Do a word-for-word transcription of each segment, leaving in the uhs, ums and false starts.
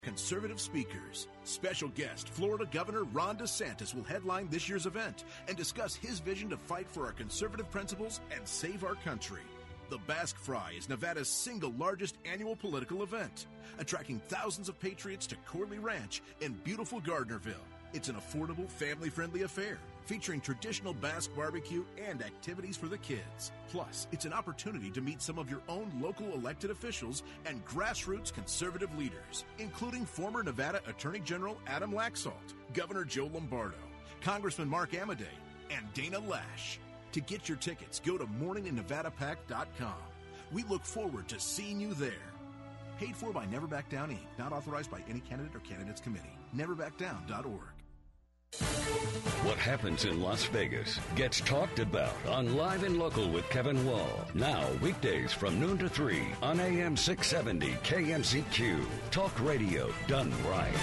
Conservative speakers. Special guest Florida Governor Ron DeSantis will headline this year's event and discuss his vision to fight for our conservative principles and save our country. The Basque Fry is Nevada's single largest annual political event, attracting thousands of patriots to Corley Ranch in beautiful Gardnerville. It's an affordable, family-friendly affair featuring traditional Basque barbecue and activities for the kids. Plus, it's an opportunity to meet some of your own local elected officials and grassroots conservative leaders, including former Nevada Attorney General Adam Laxalt, Governor Joe Lombardo, Congressman Mark Amadei, and Dana Lash. To get your tickets, go to morning in nevada pac dot com. We look forward to seeing you there. Paid for by Never Back Down, Incorporated. Not authorized by any candidate or candidates committee. never back down dot org. What happens in Las Vegas gets talked about on Live and Local with Kevin Wall. Now, weekdays from noon to three on A M six seventy K M Z Q. Talk radio done right.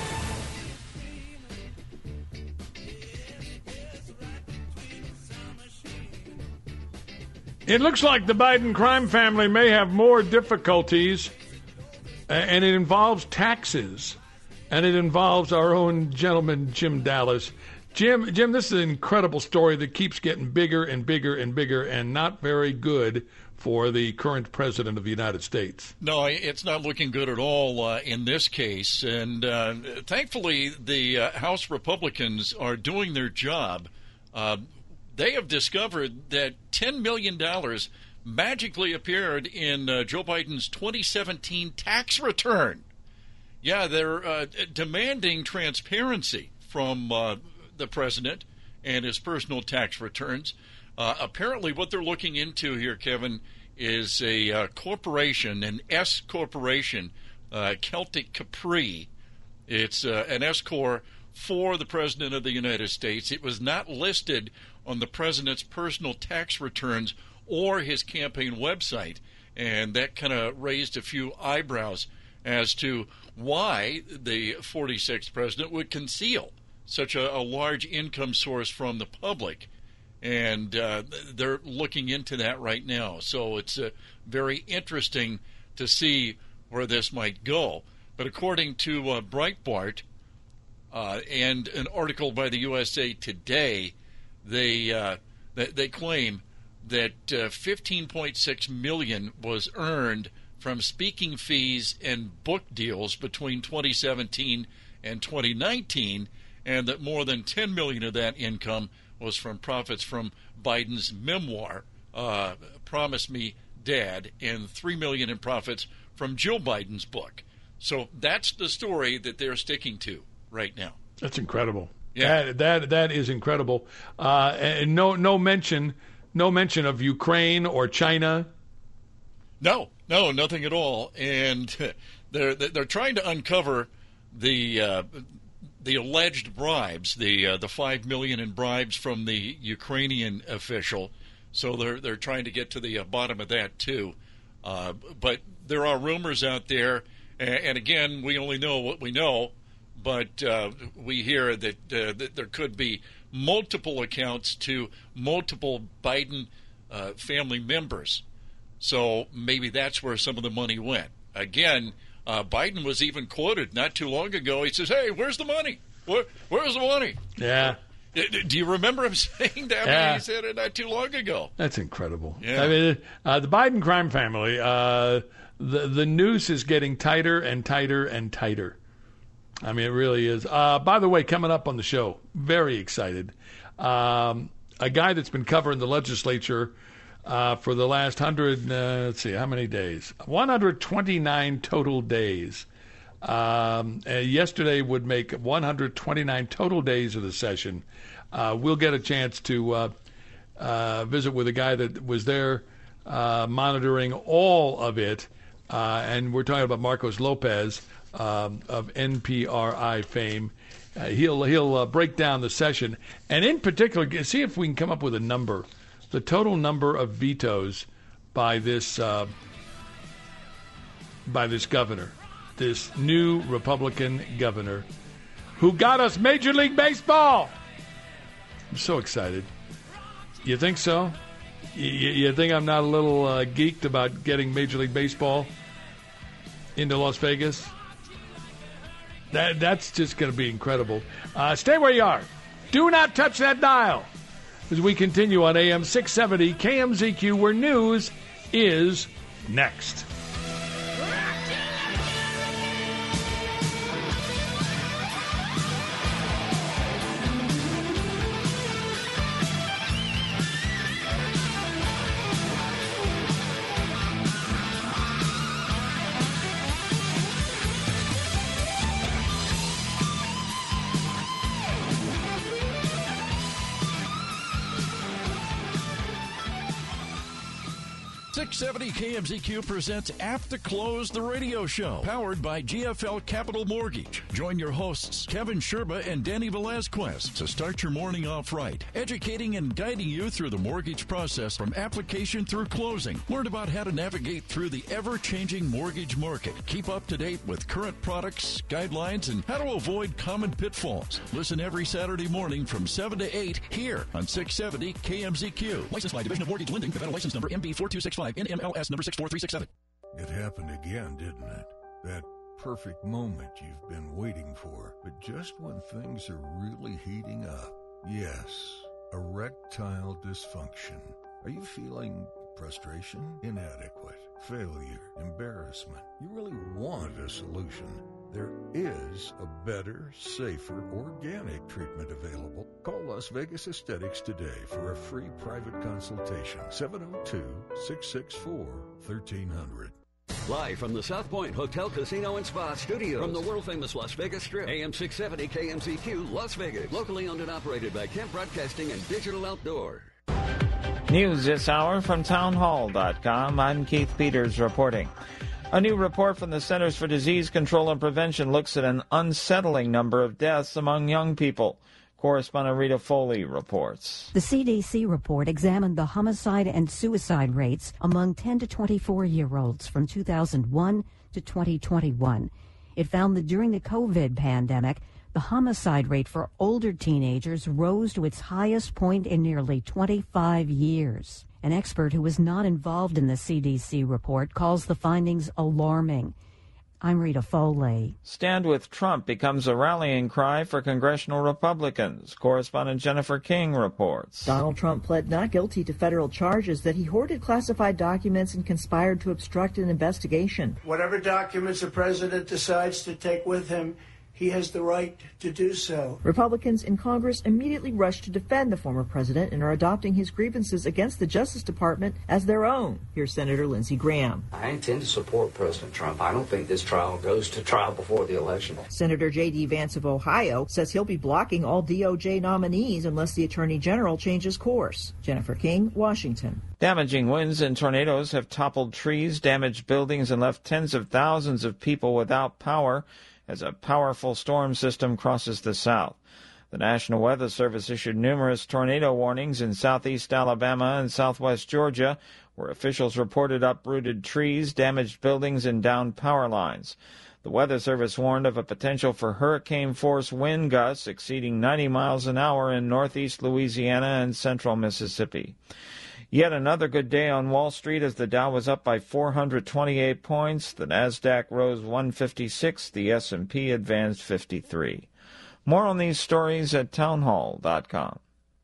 It looks like the Biden crime family may have more difficulties, and it involves taxes. And it involves our own gentleman, Jim Dallas. Jim, Jim, this is an incredible story that keeps getting bigger and bigger and bigger and not very good for the current president of the United States. No, it's not looking good at all uh, in this case. And uh, thankfully, the uh, House Republicans are doing their job. Uh, they have discovered that ten million dollars magically appeared in uh, Joe Biden's twenty seventeen tax return. Yeah, they're uh, demanding transparency from uh, the president and his personal tax returns. Uh, apparently what they're looking into here, Kevin, is a uh, corporation, an S corporation, uh, Celtic Capri. It's uh, an S-corp for the president of the United States. It was not listed on the president's personal tax returns or his campaign website, and that kind of raised a few eyebrows as to why the forty-sixth president would conceal such a, a large income source from the public. And uh, they're looking into that right now. So it's uh, very interesting to see where this might go. But according to uh, Breitbart uh, and an article by the U S A Today, they, uh, they, they claim that uh, fifteen point six million dollars was earned from speaking fees and book deals between twenty seventeen and twenty nineteen, and that more than ten million dollars of that income was from profits from Biden's memoir, uh, Promise Me, Dad, and three million dollars in profits from Jill Biden's book. So that's the story that they're sticking to right now. That's incredible. Yeah, that that, that is incredible. Uh, and no no mention no mention of Ukraine or China. No, no, nothing at all. And they're they're trying to uncover the uh, the alleged bribes, the uh, the five million in bribes from the Ukrainian official. So they're they're trying to get to the uh, bottom of that too. Uh, but there are rumors out there, and, and again, we only know what we know. But uh, we hear that, uh, that there could be multiple accounts to multiple Biden uh, family members. So maybe that's where some of the money went. Again, uh, Biden was even quoted not too long ago. He says, hey, where's the money? Where, where's the money? Yeah. Do you remember him saying that? Yeah. He said it not too long ago. That's incredible. Yeah. I mean, uh, the Biden crime family, uh, the, the noose is getting tighter and tighter and tighter. I mean, it really is. Uh, by the way, coming up on the show, very excited. Um, a guy that's been covering the legislature uh, for the last hundred, uh, let's see, how many days? one hundred twenty-nine total days. Um, uh, yesterday would make one hundred twenty-nine total days of the session. Uh, we'll get a chance to uh, uh, visit with a guy that was there uh, monitoring all of it. Uh, and we're talking about Marcos Lopez um, of N P R I fame. Uh, he'll he'll uh, break down the session. And in particular, see if we can come up with a number, the total number of vetoes by this uh, by this governor. This new Republican governor who got us Major League Baseball. I'm so excited. You think so? You, you think I'm not a little uh, geeked about getting Major League Baseball into Las Vegas? That, that's just going to be incredible. Uh, stay where you are. Do not touch that dial as we continue on A M six seventy K M Z Q, where news is next. six seventy K M Z Q presents After Close, the radio show, powered by G F L Capital Mortgage. Join your hosts, Kevin Sherba and Danny Velazquez, to start your morning off right, educating and guiding you through the mortgage process from application through closing. Learn about how to navigate through the ever-changing mortgage market. Keep up to date with current products, guidelines, and how to avoid common pitfalls. Listen every Saturday morning from seven to eight here on six seventy K M Z Q. Licensed by Division of Mortgage Lending, Nevada license number M B four two six five. N M L S number six four three six seven. It happened again, didn't it? That perfect moment you've been waiting for. But just when things are really heating up. Yes, erectile dysfunction. Are you feeling frustration, inadequate, failure, embarrassment? You really want a solution. There is a better, safer, organic treatment available. Call Las Vegas Aesthetics today for a free private consultation. seven oh two, six six four, one three hundred. Live from the South Point Hotel, Casino, and Spa Studios. From the world-famous Las Vegas Strip. A M six seventy K M Z Q, Las Vegas. Locally owned and operated by Kemp Broadcasting and Digital Outdoor. News this hour from town hall dot com. I'm Keith Peters reporting. A new report from the Centers for Disease Control and Prevention looks at an unsettling number of deaths among young people. Correspondent Rita Foley reports. The C D C report examined the homicide and suicide rates among ten to twenty-four-year-olds from two thousand one to twenty twenty-one. It found that during the COVID pandemic, the homicide rate for older teenagers rose to its highest point in nearly twenty-five years. An expert who was not involved in the C D C report calls the findings alarming. I'm Rita Foley. Stand with Trump becomes a rallying cry for congressional Republicans. Correspondent Jennifer King reports. Donald Trump pled not guilty to federal charges that he hoarded classified documents and conspired to obstruct an investigation. Whatever documents the president decides to take with him, he has the right to do so. Republicans in Congress immediately rushed to defend the former president and are adopting his grievances against the Justice Department as their own. Here's Senator Lindsey Graham. I intend to support President Trump. I don't think this trial goes to trial before the election. Senator J D. Vance of Ohio says he'll be blocking all D O J nominees unless the Attorney General changes course. Jennifer King, Washington. Damaging winds and tornadoes have toppled trees, damaged buildings, and left tens of thousands of people without power as a powerful storm system crosses the south. The National Weather Service issued numerous tornado warnings in southeast Alabama and southwest Georgia, where officials reported uprooted trees, damaged buildings, and downed power lines. The Weather Service warned of a potential for hurricane-force wind gusts exceeding ninety miles an hour in northeast Louisiana and central Mississippi. Yet another good day on Wall Street as the Dow was up by four hundred twenty-eight points, the Nasdaq rose one hundred fifty-six, the S and P advanced fifty-three. More on these stories at town hall dot com.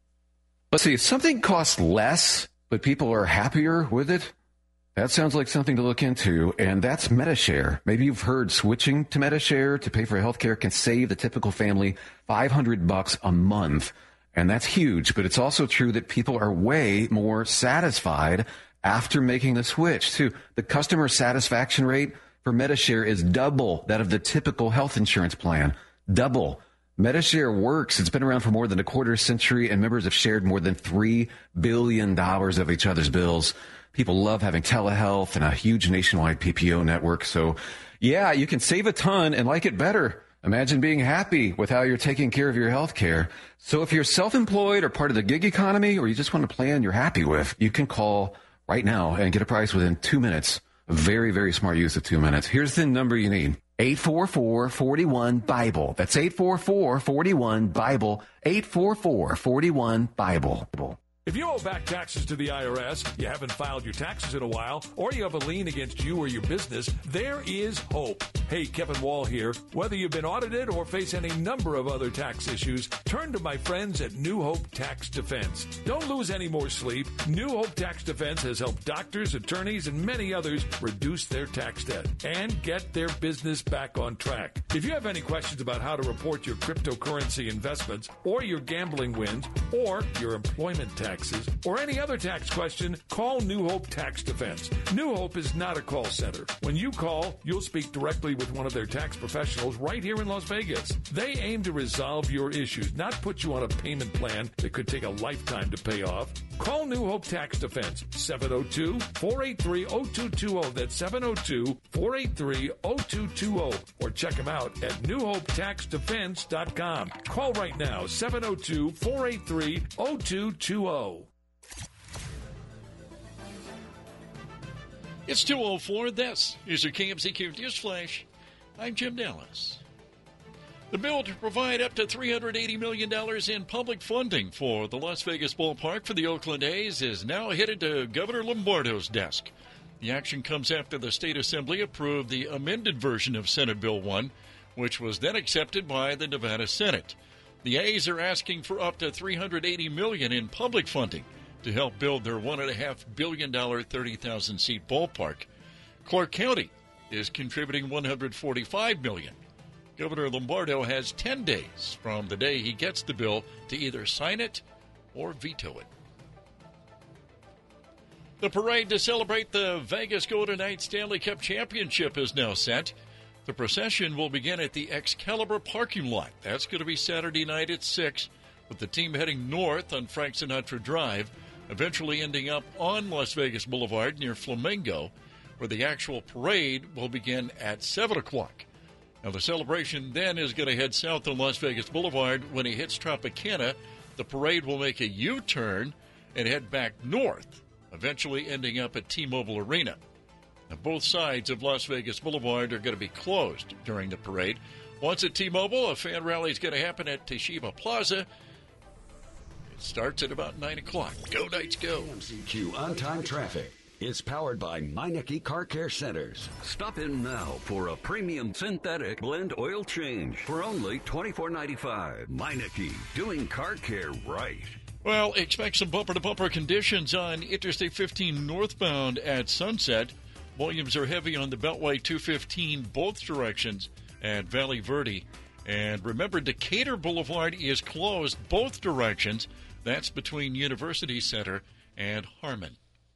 Let's see, if something costs less, but people are happier with it, that sounds like something to look into, and that's Medi-Share. Maybe you've heard switching to Medi-Share to pay for health care can save the typical family five hundred bucks a month. And that's huge, but it's also true that people are way more satisfied after making the switch, too. The customer satisfaction rate for Medi-Share is double that of the typical health insurance plan. Double. Medi-Share works. It's been around for more than a quarter century, and members have shared more than three billion dollars of each other's bills. People love having telehealth and a huge nationwide P P O network. So, yeah, you can save a ton and like it better. Imagine being happy with how you're taking care of your health care. So if you're self-employed or part of the gig economy, or you just want a plan you're happy with, you can call right now and get a price within two minutes. A very, very smart use of two minutes. Here's the number you need. eight four four, four one, BIBLE. That's eight four four, four one, BIBLE. eight four four, four one, BIBLE. If you owe back taxes to the I R S, you haven't filed your taxes in a while, or you have a lien against you or your business, there is hope. Hey, Kevin Wall here. Whether you've been audited or face any number of other tax issues, turn to my friends at New Hope Tax Defense. Don't lose any more sleep. New Hope Tax Defense has helped doctors, attorneys, and many others reduce their tax debt and get their business back on track. If you have any questions about how to report your cryptocurrency investments, or your gambling wins, or your employment taxes, or any other tax question, call New Hope Tax Defense. New Hope is not a call center. When you call, you'll speak directly with one of their tax professionals right here in Las Vegas. They aim to resolve your issues, not put you on a payment plan that could take a lifetime to pay off. Call New Hope Tax Defense, seven oh two, four eight three, oh two two oh. That's seven oh two, four eight three, oh two two oh. Or check them out at new hope tax defense dot com. Call right now, seven oh two, four eight three, oh two two oh. It's two oh four. This is your K M C Q News Flash. I'm Jim Dallas. The bill to provide up to three hundred eighty million dollars in public funding for the Las Vegas ballpark for the Oakland A's is now headed to Governor Lombardo's desk. The action comes after the State Assembly approved the amended version of Senate Bill one, which was then accepted by the Nevada Senate. The A's are asking for up to three hundred eighty million dollars in public funding to help build their one point five billion dollars thirty thousand seat ballpark. Clark County is contributing one hundred forty-five million dollars. Governor Lombardo has ten days from the day he gets the bill to either sign it or veto it. The parade to celebrate the Vegas Golden Knights Stanley Cup Championship is now set. The procession will begin at the Excalibur parking lot. That's going to be Saturday night at six, with the team heading north on Frank Sinatra Drive, eventually ending up on Las Vegas Boulevard near Flamingo, where the actual parade will begin at seven o'clock. Now, the celebration then is going to head south on Las Vegas Boulevard. When it hits Tropicana, the parade will make a U-turn and head back north, eventually ending up at T-Mobile Arena. Now, both sides of Las Vegas Boulevard are going to be closed during the parade. Once at T-Mobile, a fan rally is going to happen at Toshiba Plaza. It starts at about nine o'clock. Go Knights, go! K M C Q on-time traffic. It's powered by Meineke Car Care Centers. Stop in now for a premium synthetic blend oil change for only twenty-four ninety-five. Meineke, doing car care right. Well, expect some bumper-to-bumper conditions on Interstate fifteen northbound at Sunset. Volumes are heavy on the Beltway two fifteen both directions at Valley Verde. And remember, Decatur Boulevard is closed both directions. That's between University Center and Harmon.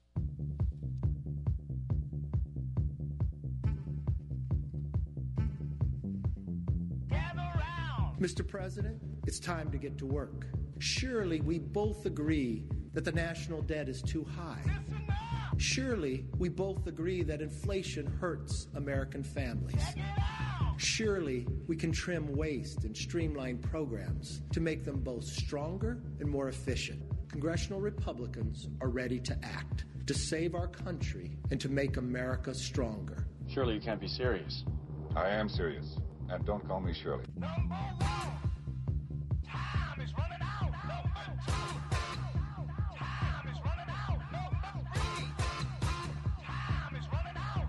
Mister President, it's time to get to work. Surely we both agree that the national debt is too high. Surely we both agree that inflation hurts American families. Surely we can trim waste and streamline programs to make them both stronger and more efficient. Congressional Republicans are ready to act, to save our country and to make America stronger. Surely you can't be serious. I am serious. And don't call me Shirley. Number one. Time is running out. Number two. Time is running out. Number three. Time is running out.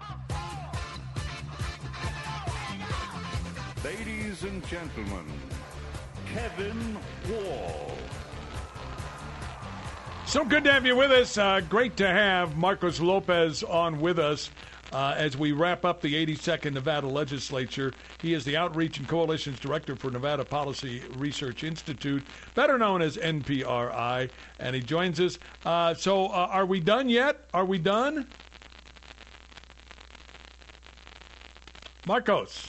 Number four. Ladies and gentlemen, Kevin Wall. So good to have you with us. Uh, great to have Marcos Lopez on with us. Uh, as we wrap up the eighty-second Nevada Legislature. He is the Outreach and Coalitions Director for Nevada Policy Research Institute, better known as N P R I, and he joins us. Uh, so uh, are we done yet? Are we done? Marcos.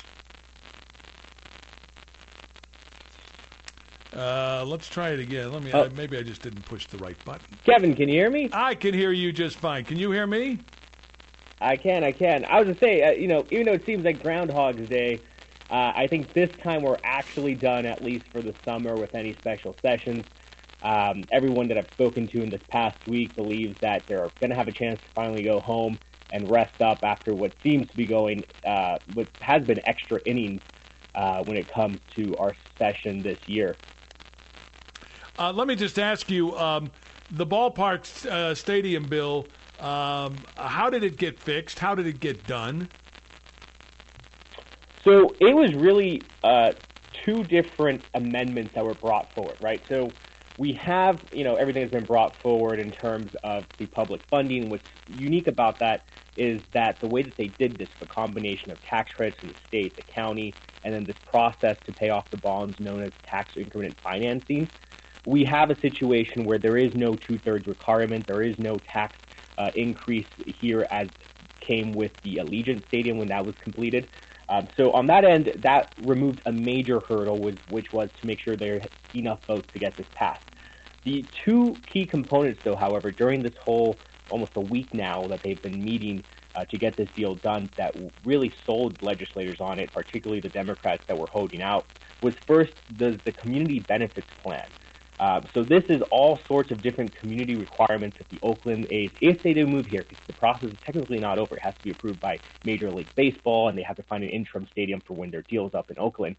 Uh, let's try it again. Let me. Oh. Uh, maybe I just didn't push the right button. Kevin, can you hear me? I can hear you just fine. Can you hear me? I can, I can. I was going to say, uh, you know, even though it seems like Groundhog's Day, uh, I think this time we're actually done, at least for the summer, with any special sessions. Um, everyone that I've spoken to in this past week believes that they're going to have a chance to finally go home and rest up after what seems to be going, uh, what has been extra innings uh, when it comes to our session this year. Uh, let me just ask you, um, the ballpark uh, stadium bill, um, how did it get fixed? How did it get done? So it was really uh, two different amendments that were brought forward, right? So we have, you know, everything has been brought forward in terms of the public funding. What's unique about that is that the way that they did this, the combination of tax credits from the state, the county, and then this process to pay off the bonds known as tax increment financing, we have a situation where there is no two-thirds requirement. There is no tax uh, increase here as came with the Allegiant Stadium when that was completed. Um, so on that end, that removed a major hurdle, which, which was to make sure there are enough votes to get this passed. The two key components, though, however, during this whole almost a week now that they've been meeting uh, to get this deal done that really sold legislators on it, particularly the Democrats that were holding out, was first the, the community benefits plan. Uh, so this is all sorts of different community requirements that the Oakland A's, if they do move here, because the process is technically not over, it has to be approved by Major League Baseball, and they have to find an interim stadium for when their deal's up in Oakland.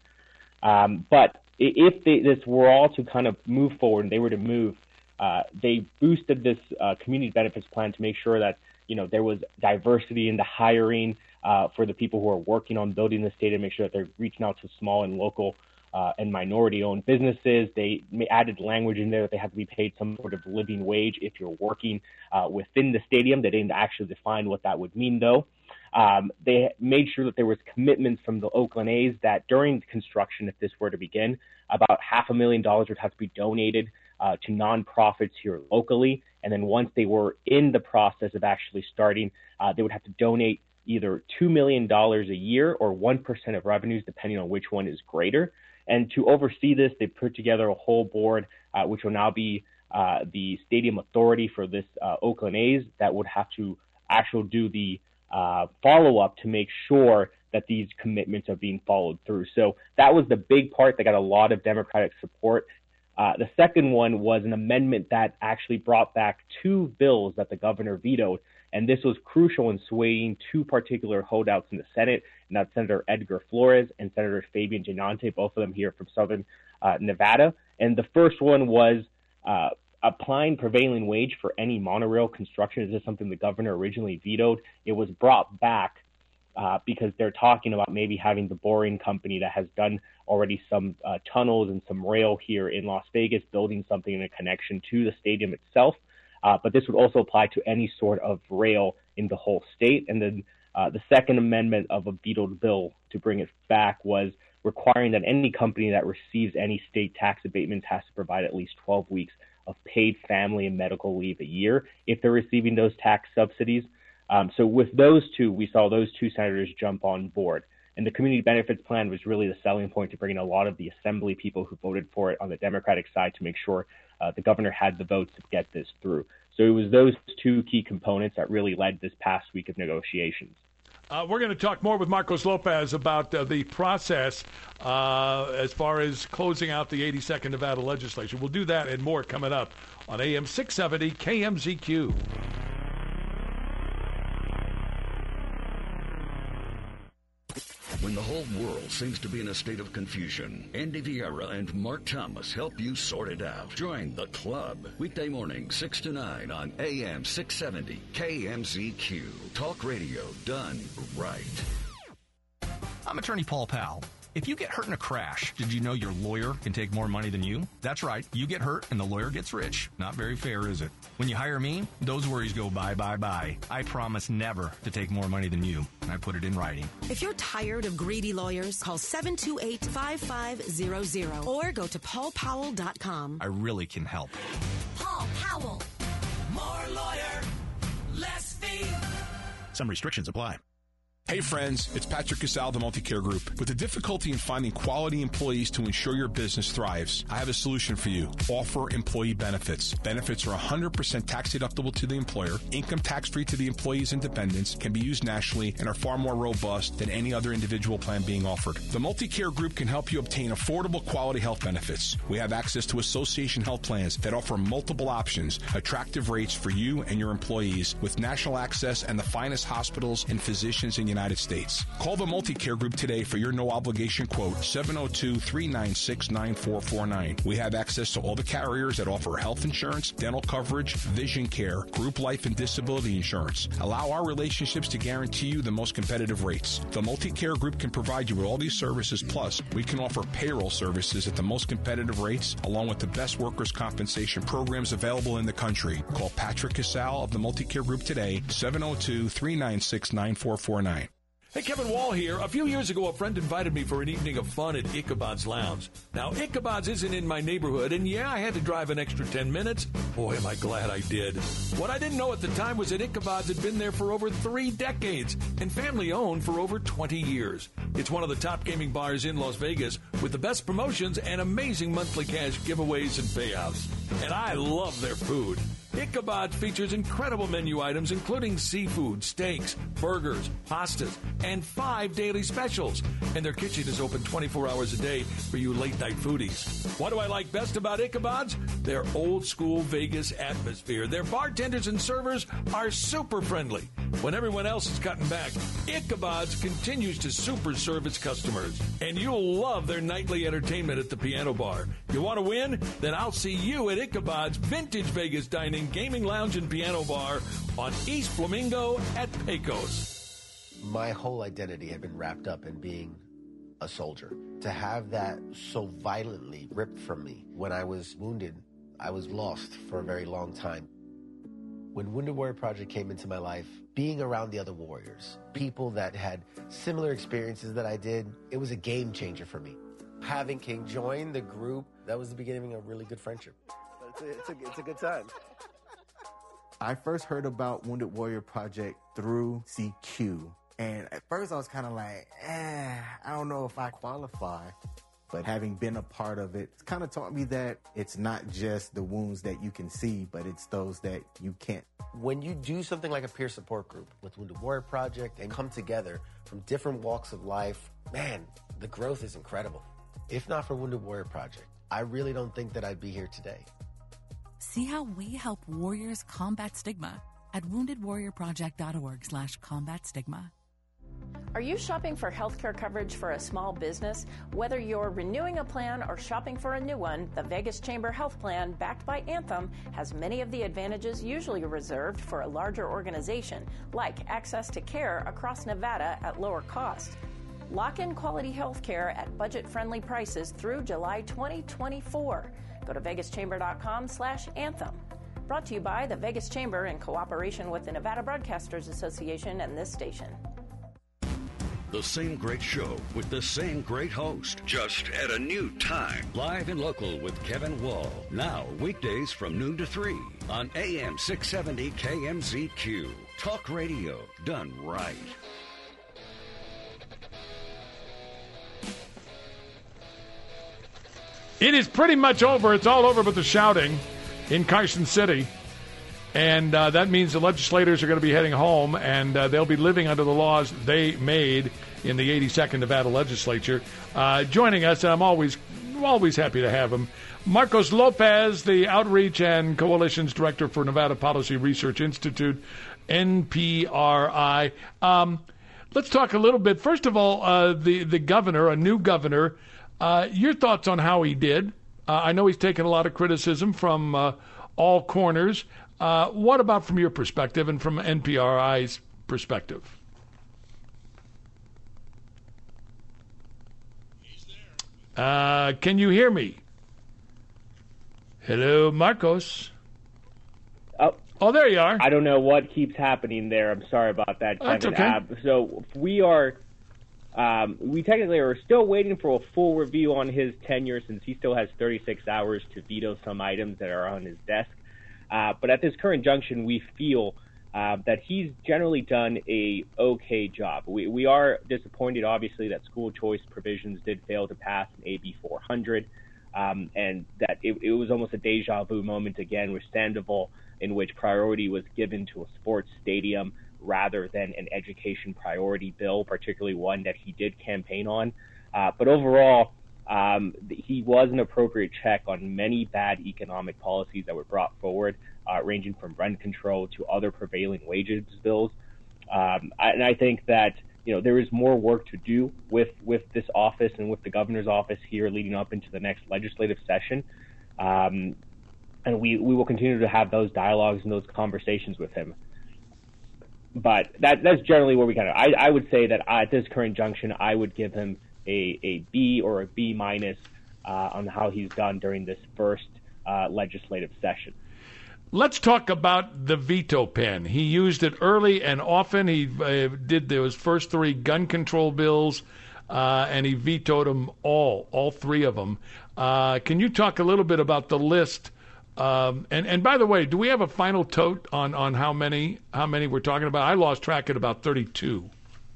Um, but if they, this were all to kind of move forward and they were to move, uh, they boosted this uh, community benefits plan to make sure that, you know, there was diversity in the hiring uh, for the people who are working on building the stadium, make sure that they're reaching out to small and local Uh, and minority-owned businesses. They added language in there that they have to be paid some sort of living wage if you're working uh, within the stadium. They didn't actually define what that would mean, though. Um, they made sure that there was commitments from the Oakland A's that during construction, if this were to begin, about half a million dollars would have to be donated uh, to nonprofits here locally. And then once they were in the process of actually starting, uh, they would have to donate either two million dollars a year or one percent of revenues, depending on which one is greater. And to oversee this, they put together a whole board, uh, which will now be uh, the stadium authority for this uh, Oakland A's that would have to actually do the uh, follow-up to make sure that these commitments are being followed through. So that was the big part that got a lot of Democratic support. Uh, the second one was an amendment that actually brought back two bills that the governor vetoed, and this was crucial in swaying two particular holdouts in the Senate, and that's Senator Edgar Flores and Senator Fabian Giannante, both of them here from southern uh, Nevada. And the first one was uh, applying prevailing wage for any monorail construction. This is something the governor originally vetoed. It was brought back uh, because they're talking about maybe having the Boring Company that has done already some uh, tunnels and some rail here in Las Vegas, building something in a connection to the stadium itself. Uh, but this would also apply to any sort of rail in the whole state. And then uh, the second amendment of a vetoed bill to bring it back was requiring that any company that receives any state tax abatements has to provide at least twelve weeks of paid family and medical leave a year if they're receiving those tax subsidies. Um, so with those two, we saw those two senators jump on board. And the community benefits plan was really the selling point to bring in a lot of the assembly people who voted for it on the Democratic side to make sure uh, the governor had the votes to get this through. So it was those two key components that really led this past week of negotiations. Uh, we're going to talk more with Marcos Lopez about uh, the process uh, as far as closing out the eighty-second Nevada legislature. We'll do that and more coming up on A M six seventy K M Z Q. When the whole world seems to be in a state of confusion, Andy Vieira and Mark Thomas help you sort it out. Join the club. Weekday morning, six to nine on A M six seventy K M Z Q. Talk radio done right. I'm attorney Paul Powell. If you get hurt in a crash, did you know your lawyer can take more money than you? That's right. You get hurt and the lawyer gets rich. Not very fair, is it? When you hire me, those worries go bye, bye, bye. I promise never to take more money than you. And I put it in writing. If you're tired of greedy lawyers, call seven two eight, five five zero zero or go to paul powell dot com. I really can help. Paul Powell. More lawyer, less fee. Some restrictions apply. Hey friends, it's Patrick Casal, the Multicare Group. With the difficulty in finding quality employees to ensure your business thrives, I have a solution for you. Offer employee benefits. Benefits are one hundred percent tax deductible to the employer, income tax free to the employees and dependents, can be used nationally, and are far more robust than any other individual plan being offered. The Multicare Group can help you obtain affordable quality health benefits. We have access to association health plans that offer multiple options, attractive rates for you and your employees, with national access and the finest hospitals and physicians in the United States. Call the Multicare Group today for your no-obligation quote, seven oh two, three nine six, nine four four nine. We have access to all the carriers that offer health insurance, dental coverage, vision care, group life, and disability insurance. Allow our relationships to guarantee you the most competitive rates. The Multicare Group can provide you with all these services, plus we can offer payroll services at the most competitive rates, along with the best workers' compensation programs available in the country. Call Patrick Casal of the Multicare Group today, seven oh two, three nine six, nine four four nine. Hey, Kevin Wall here. A few years ago, a friend invited me for an evening of fun at Ichabod's Lounge. Now, Ichabod's isn't in my neighborhood, and yeah, I had to drive an extra ten minutes. Boy, am I glad I did. What I didn't know at the time was that Ichabod's had been there for over three decades and family-owned for over twenty years. It's one of the top gaming bars in Las Vegas with the best promotions and amazing monthly cash giveaways and payouts. And I love their food. Ichabod features incredible menu items including seafood, steaks, burgers, pastas, and five daily specials. And their kitchen is open twenty-four hours a day for you late-night foodies. What do I like best about Ichabod's? Their old-school Vegas atmosphere. Their bartenders and servers are super friendly. When everyone else is cutting back, Ichabod's continues to super serve its customers. And you'll love their nightly entertainment at the piano bar. You want to win? Then I'll see you at Ichabod's Vintage Vegas Dining, Gaming Lounge, and Piano Bar on East Flamingo at Pecos. My whole identity had been wrapped up in being a soldier. To have that so violently ripped from me when I was wounded, I was lost for a very long time. When Wounded Warrior Project came into my life, being around the other warriors, people that had similar experiences that I did, it was a game changer for me. Having King join the group, that was the beginning of a really good friendship. It's a, it's a, it's a good time. I first heard about Wounded Warrior Project through C Q. And at first I was kind of like, eh, I don't know if I qualify. But having been a part of it, it's kind of taught me that it's not just the wounds that you can see, but it's those that you can't. When you do something like a peer support group with Wounded Warrior Project and come together from different walks of life, man, the growth is incredible. If not for Wounded Warrior Project, I really don't think that I'd be here today. See how we help warriors combat stigma at wounded warrior project dot org slash combat stigma. Are you shopping for healthcare coverage for a small business? Whether you're renewing a plan or shopping for a new one, the Vegas Chamber Health Plan, backed by Anthem, has many of the advantages usually reserved for a larger organization, like access to care across Nevada at lower cost. Lock in quality health care at budget-friendly prices through July twenty twenty-four. Go to vegas chamber dot com slash anthem. Brought to you by the Vegas Chamber in cooperation with the Nevada Broadcasters Association and this station. The same great show with the same great host, just at a new time. Live and local with Kevin Wall. Now, weekdays from noon to three on A M six seventy K M Z Q. Talk radio done right. It is pretty much over. It's all over but the shouting in Carson City. And uh, that means the legislators are going to be heading home, and uh, they'll be living under the laws they made in the eighty-second Nevada legislature. Uh, joining us, and I'm always always happy to have him, Marcos Lopez, the Outreach and Coalitions Director for Nevada Policy Research Institute, N P R I. Um, let's talk a little bit. First of all, uh, the, the governor, a new governor, uh, your thoughts on how he did. Uh, I know he's taken a lot of criticism from uh, all corners. Uh, what about from your perspective and from N P R I's perspective? Uh, can you hear me? Hello, Marcos. Oh, oh, there you are. I don't know what keeps happening there. I'm sorry about that, Kevin. That's okay. Uh, so we are, um, we technically are still waiting for a full review on his tenure, since he still has thirty-six hours to veto some items that are on his desk. Uh, but at this current junction, we feel uh, that he's generally done a okay job. We, we are disappointed, obviously, that school choice provisions did fail to pass in A B four hundred, um, and that it, it was almost a deja vu moment again with Sandoval, in which priority was given to a sports stadium rather than an education priority bill, particularly one that he did campaign on. Uh, but overall, Um, he was an appropriate check on many bad economic policies that were brought forward, uh, ranging from rent control to other prevailing wages bills. Um, and I think that you know, there is more work to do with, with this office and with the governor's office here leading up into the next legislative session. Um, and we, we will continue to have those dialogues and those conversations with him. But that that's generally where we kind of, I, I would say that at this current junction, I would give him a, a B or a B minus uh, on how he's done during this first uh, legislative session. Let's talk about the veto pen. He used it early and often. He uh, did those first three gun control bills, uh, and he vetoed them all, all three of them. Uh, can you talk a little bit about the list? Um, and, and by the way, do we have a final tote on, on how many how many we're talking about? I lost track at about thirty-two.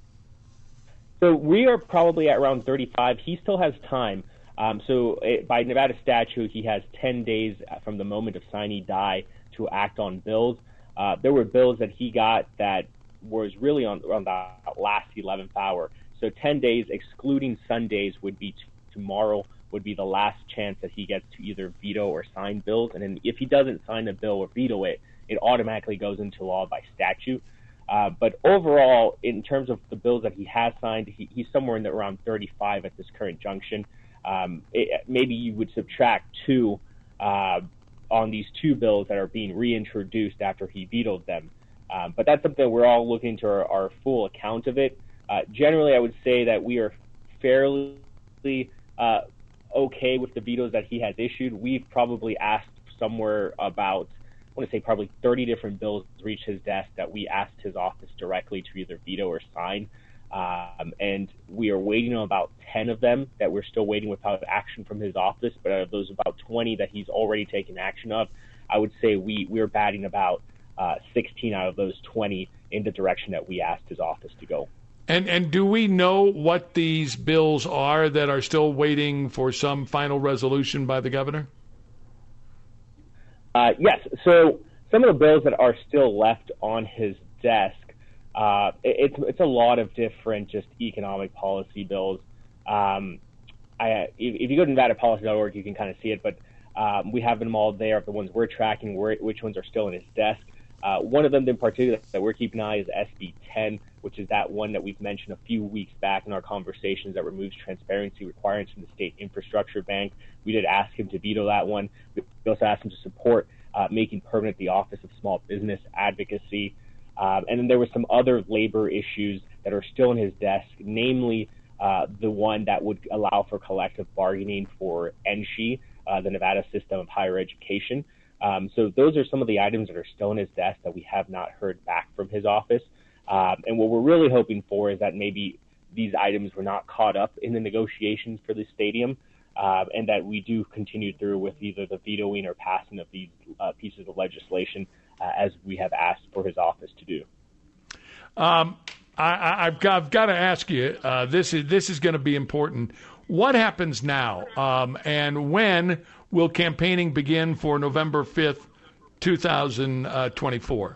So we are probably at around thirty-five. He still has time. Um, so it, by Nevada statute, he has ten days from the moment of sine die to act on bills. Uh, there were bills that he got that was really on, on the last eleventh hour. So ten days, excluding Sundays, would be t- tomorrow. Would be the last chance that he gets to either veto or sign bills. And then if he doesn't sign a bill or veto it, it automatically goes into law by statute. Uh, but overall, in terms of the bills that he has signed, he, he's somewhere in the around thirty-five at this current junction. Um, it, maybe you would subtract two uh, on these two bills that are being reintroduced after he vetoed them. Um, but that's something we're all looking to our, our full account of it. Uh, generally, I would say that we are fairly uh, okay with the vetoes that he has issued. We've probably asked somewhere about, I want to say probably thirty different bills reach his desk that we asked his office directly to either veto or sign. Um, and we are waiting on about ten of them that we're still waiting without action from his office. But out of those about twenty that he's already taken action of, I would say we, we're batting about uh, sixteen out of those twenty in the direction that we asked his office to go. And and do we know what these bills are that are still waiting for some final resolution by the governor? Uh, yes. So some of the bills that are still left on his desk, uh, it, it's it's a lot of different just economic policy bills. Um, I, if, if you go to Nevada Policy dot org, you can kind of see it, but um, we have them all there. The ones we're tracking, where, which ones are still in his desk. Uh, one of them in particular that we're keeping an eye on is S B ten, which is that one that we've mentioned a few weeks back in our conversations that removes transparency requirements from the State Infrastructure Bank. We did ask him to veto that one. We also asked him to support uh, making permanent the Office of Small Business Advocacy. Um, and then there were some other labor issues that are still in his desk, namely uh, the one that would allow for collective bargaining for N S H E, uh, the Nevada System of Higher Education. Um, so those are some of the items that are still in his desk that we have not heard back from his office. Um, and what we're really hoping for is that maybe these items were not caught up in the negotiations for the stadium, uh, and that we do continue through with either the vetoing or passing of these uh, pieces of legislation uh, as we have asked for his office to do. Um, I, I've got, I've got to ask you, uh, this is this is going to be important. What happens now, um, and when will campaigning begin for November fifth, two thousand twenty-four?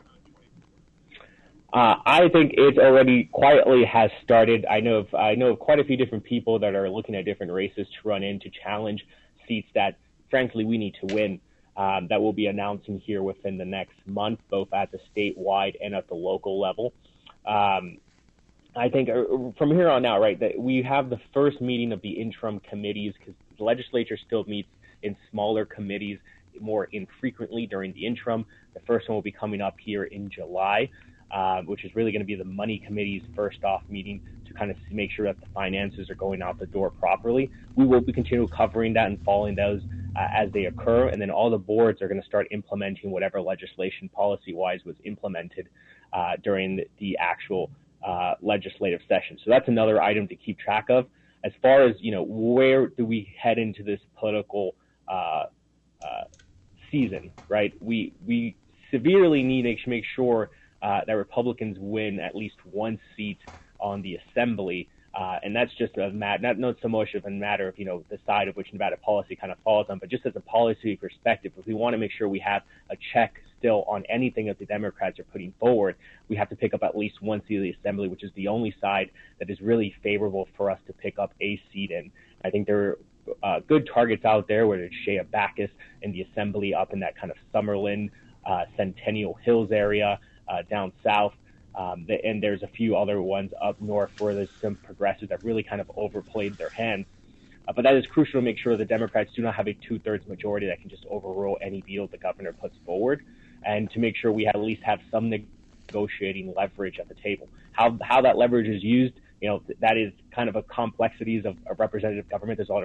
Uh, I think it already quietly has started. I know of, I know of quite a few different people that are looking at different races to run in to challenge seats that, frankly, we need to win. Um, that we'll be announcing here within the next month, both at the statewide and at the local level. Um, I think from here on out, right, that we have the first meeting of the interim committees because the legislature still meets in smaller committees more infrequently during the interim. The first one will be coming up here in July, uh, which is really going to be the money committee's first off meeting to kind of make sure that the finances are going out the door properly. We will be continue covering that and following those uh, as they occur, and then all the boards are going to start implementing whatever legislation policy-wise was implemented uh, during the, the actual Uh, legislative session. So that's another item to keep track of. As far as, you know, where do we head into this political uh, uh, season, right? We we severely need to make sure uh, that Republicans win at least one seat on the assembly. Uh, and that's just a matter, not, not so much of a matter of, you know, the side of which Nevada policy kind of falls on, but just as a policy perspective, if we want to make sure we have a check still on anything that the Democrats are putting forward, we have to pick up at least one seat of the assembly, which is the only side that is really favorable for us to pick up a seat in. I think there are uh, good targets out there, whether it's Shea Backus in the assembly up in that kind of Summerlin, uh, Centennial Hills area, uh, down south. Um, the, and there's a few other ones up north where there's some progressives that really kind of overplayed their hand. Uh, but that is crucial to make sure the Democrats do not have a two-thirds majority that can just overrule any deal the governor puts forward, and to make sure we at least have some negotiating leverage at the table. How how that leverage is used, you know, that is kind of a complexities of, of representative government. There's a lot of